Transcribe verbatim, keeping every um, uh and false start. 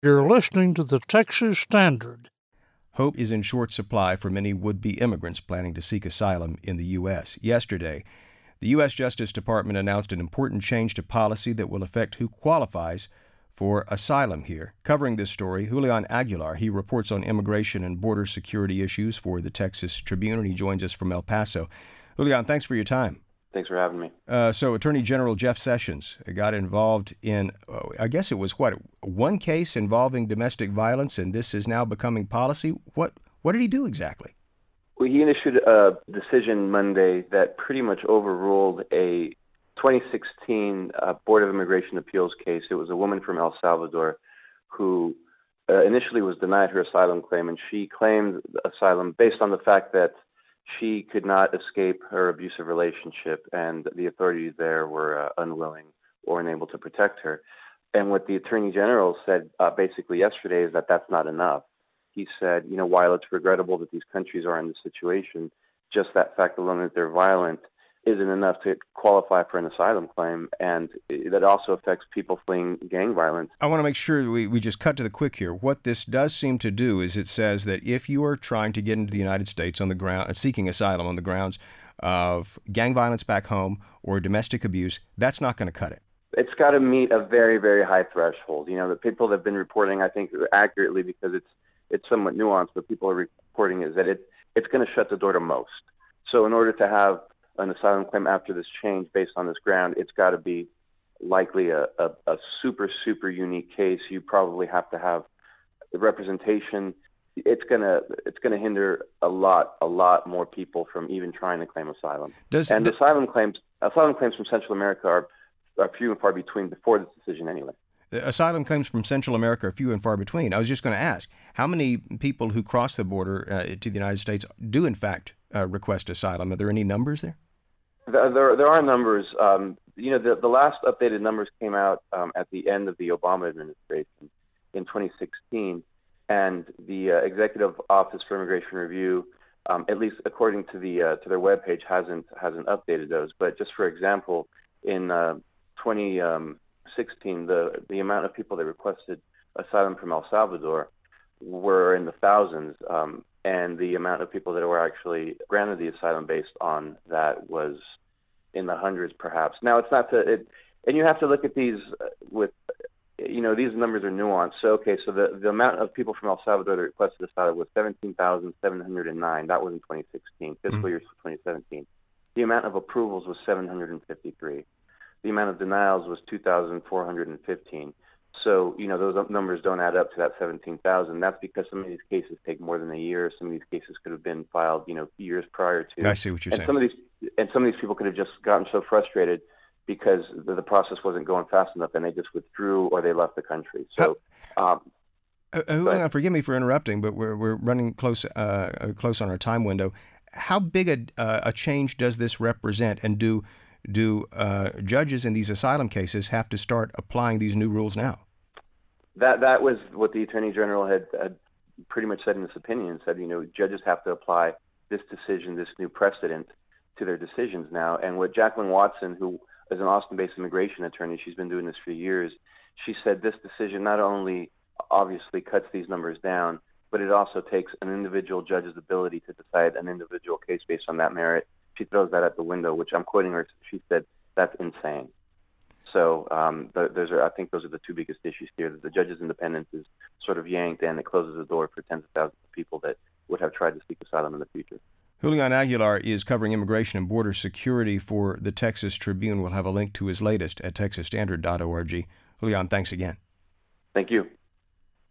You're listening to the Texas Standard. Hope is in short supply for many would-be immigrants planning to seek asylum in the U S. Yesterday, the U S. Justice Department announced an important change to policy that will affect who qualifies for asylum here. Covering this story, Julian Aguilar. He reports on immigration and border security issues for the Texas Tribune, and he joins us from El Paso. Julian, thanks for your time. Thanks for having me. Uh, so Attorney General Jeff Sessions got involved in, uh, I guess it was, what, one case involving domestic violence, and this is now becoming policy. What what did he do exactly? Well, he issued a decision Monday that pretty much overruled a twenty sixteen uh, Board of Immigration Appeals case. It was a woman from El Salvador who uh, initially was denied her asylum claim, and she claimed asylum based on the fact that she could not escape her abusive relationship, and the authorities there were uh, unwilling or unable to protect her. And what the Attorney General said uh, basically yesterday is that that's not enough. He said, you know, while it's regrettable that these countries are in this situation, just that fact alone that they're violent isn't enough to qualify for an asylum claim, and that also affects people fleeing gang violence. I want to make sure we, we just cut to the quick here. What this does seem to do is it says that if you are trying to get into the United States on the ground, seeking asylum on the grounds of gang violence back home or domestic abuse, that's not going to cut it. It's got to meet a very, very high threshold. You know, the people that have been reporting, I think accurately because it's it's somewhat nuanced, but people are reporting is that it it's going to shut the door to most. So in order to have an asylum claim after this change based on this ground, it's got to be likely a, a, a super, super unique case. You probably have to have the representation. It's gonna it's gonna hinder a lot, a lot more people from even trying to claim asylum. Does, and d- asylum claims, asylum claims from Central America are, are few and far between before this decision anyway. Asylum claims from Central America are few and far between. I was just going to ask, how many people who cross the border uh, to the United States do in fact uh, request asylum? Are there any numbers there? There, there are numbers. Um, you know, the, the last updated numbers came out um, at the end of the Obama administration in twenty sixteen, and the uh, Executive Office for Immigration Review, um, at least according to the uh, to their webpage, hasn't hasn't updated those. But just for example, in uh, twenty sixteen, the the amount of people that requested asylum from El Salvador were in the thousands. Um, And the amount of people that were actually granted the asylum based on that was in the hundreds, perhaps. Now, it's not to, it, and you have to look at these with, you know, these numbers are nuanced. So, okay, so the, the amount of people from El Salvador that requested asylum was seventeen thousand seven hundred nine. That was in twenty sixteen, fiscal mm-hmm. year twenty seventeen. The amount of approvals was seven hundred fifty-three. The amount of denials was two thousand four hundred fifteen. So, you know, those numbers don't add up to that seventeen thousand. That's because some of these cases take more than a year. Some of these cases could have been filed, you know, years prior to. I see what you're and saying. Some of these, and some of these people could have just gotten so frustrated because the, the process wasn't going fast enough, and they just withdrew or they left the country. So, How, um, uh, uh, forgive me for interrupting, but we're we're running close uh, close on our time window. How big a uh, a change does this represent, and do do uh, judges in these asylum cases have to start applying these new rules now? That that was what the Attorney General had, had pretty much said in his opinion. Said, you know, judges have to apply this decision, this new precedent, to their decisions now. And what Jacqueline Watson, who is an Austin-based immigration attorney, she's been doing this for years, she said this decision not only obviously cuts these numbers down, but it also takes an individual judge's ability to decide an individual case based on that merit. She throws that out the window, which I'm quoting her. She said, that's insane. So um, those are, I think those are the two biggest issues here. That the judge's independence is sort of yanked, and it closes the door for tens of thousands of people that would have tried to seek asylum in the future. Julian Aguilar is covering immigration and border security for the Texas Tribune. We'll have a link to his latest at texas standard dot org. Julian, thanks again. Thank you.